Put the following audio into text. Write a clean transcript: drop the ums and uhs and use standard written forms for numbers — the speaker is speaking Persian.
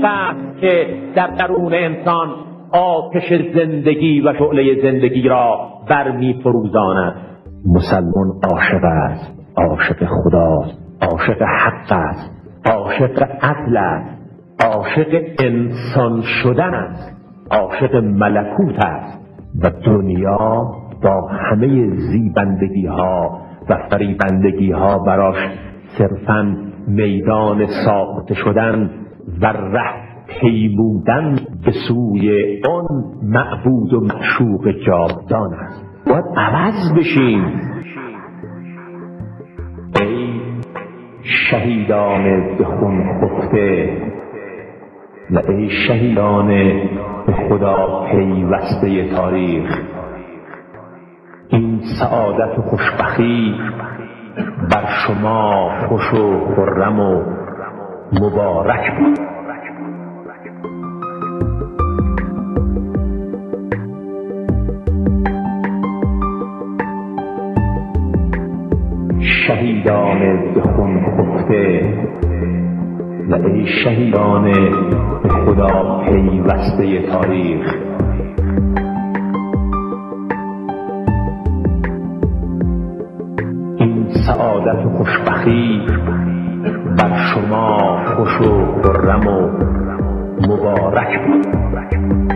است که در درون انسان آتش زندگی و شعله زندگی را برمی‌فروزاند. مسلمان عاشق است، عاشق خداست، عاشق حق است، عاشق عدل است، عاشق انسان شدن است، عاشق ملکوت است و دنیا با همه زیبندگی ها و فریبندگی ها براش صرفاً میدان ساخته شدن و ره پیمودن به سوی آن معبود و معشوق جاودان است. باید عوض بشیم. ای شهیدان به خون خفته و ای شهیدان به خدا پیوسته تاریخ، این سعادت و خوشبختی بر شما خوش و خرم و مبارک باد. شهیدان به خون خفته و ای شهیدان به خدا پیوسته تاریخ، این سعادت و خوشبختی بر شما خوش و خرم و مبارک باد.